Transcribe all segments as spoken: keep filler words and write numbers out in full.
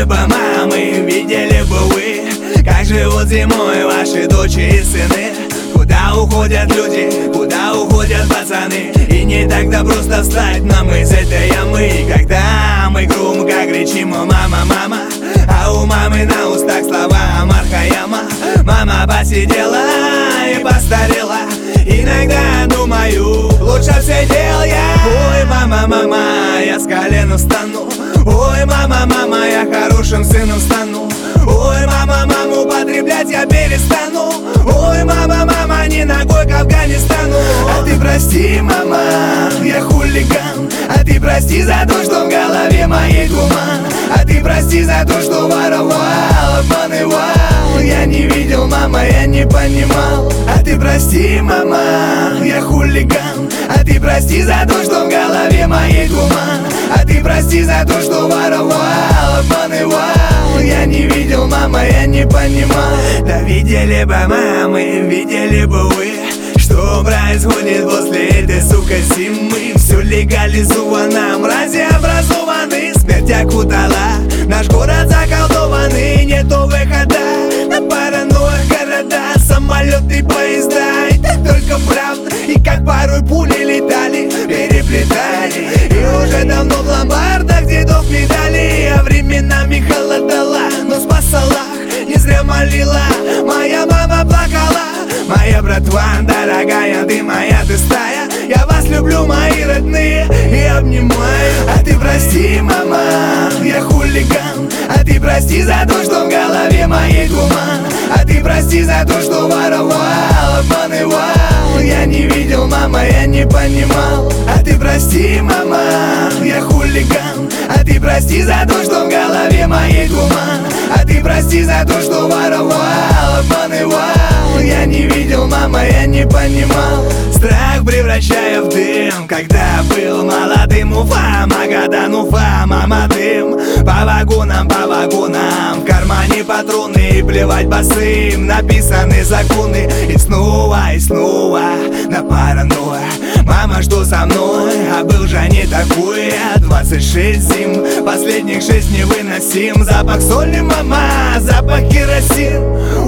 бы мамы, видели бы вы, как живут зимой ваши дочери и сыны. Куда уходят люди, куда уходят пацаны, и не так-то просто встать нам из этой ямы. Когда мы громко кричим «мама, мама», а у мамы на устах слова Мархаяма. Мама посидела и постарела, иногда думаю, лучше все дел я. Ой, мама, мама, я с колен встану. Ой, мама, мама, я хорошим сыном стану. Ой, мама, маму потреблять я перестану. Ой, мама, мама, не ногой к Афганистану. А ты прости, мама, я хулиган. А ты прости за то, что в голове моей туман. А ты прости за то, что воровал, обманывал. Я не видел, мама, я не понимал. А ты прости, мама, я хулиган. А ты прости за то, что в голове моей туман. А ты прости за то, что воровал, обманывал. Я не видел, мама, я не понимал. Да видели бы мамы, видели бы вы, что происходит после этой, сука, зимы. Все легализовано, мрази образованы. Смерть окутала, наш город заколдованный. Нету выхода на паранойях города, самолеты, поезда. И так только правда, и как порой пули летали, переплетали. И уже давно в ломбардах дедов медали. А временами холодала, но спасала. Не зря молила, моя мама плакала. Моя братва, дорогая, ты моя, ты стая. Я вас люблю, мои родные, и обнимаю. А ты прости, мама, я хулиган. А ты прости за то, что в голове моей туман. А ты прости за то, что воровал, обманывал. Я не видел, мама, я не понимал. А ты прости, мама, я хулиган. А ты прости за то, что в голове моей туман. А ты прости за то, что воровал, обманывал. Я не видел, мама, я не понимал. Страх превращая в дым, когда был молодым. Уфа, Магадан, Уфа, мама, дым. По вагонам, по вагонам, в кармане патроны. И плевать босым, написаны законы. И снова, и снова на паранойя. Мама, что со мной? А был же не такой. Двадцать шесть зим, последних шесть невыносим. Запах соли, мама, запах керосин.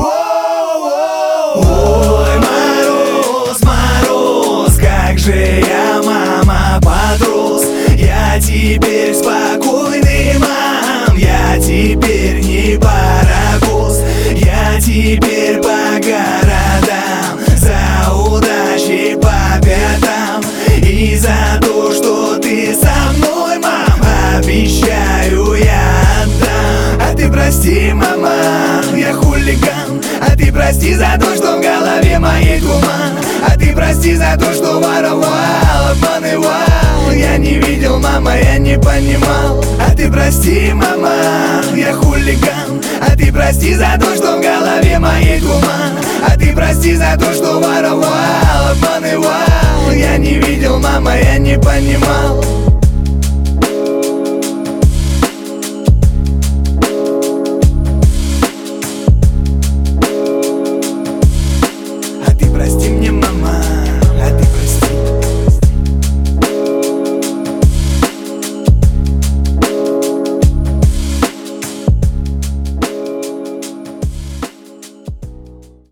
Ой, мороз, мороз, как же я, мама, подрос. Я теперь спокойный, мам, я теперь не паровоз. Я теперь по городам, за удачей по пятам. И за то, что ты со мной, мам, обещаю, я отдам. А ты прости, мама, я хулиган. А ты прости за то, что в голове моей туман. А ты прости за то, что воровал, обманывал. Я не видел, мама, я не понимал. А ты прости, мама, я хулиган. А ты прости за то, что в голове моей туман. А ты прости за то, что воровал, обманывал. Я не видел, мама, я не понимал.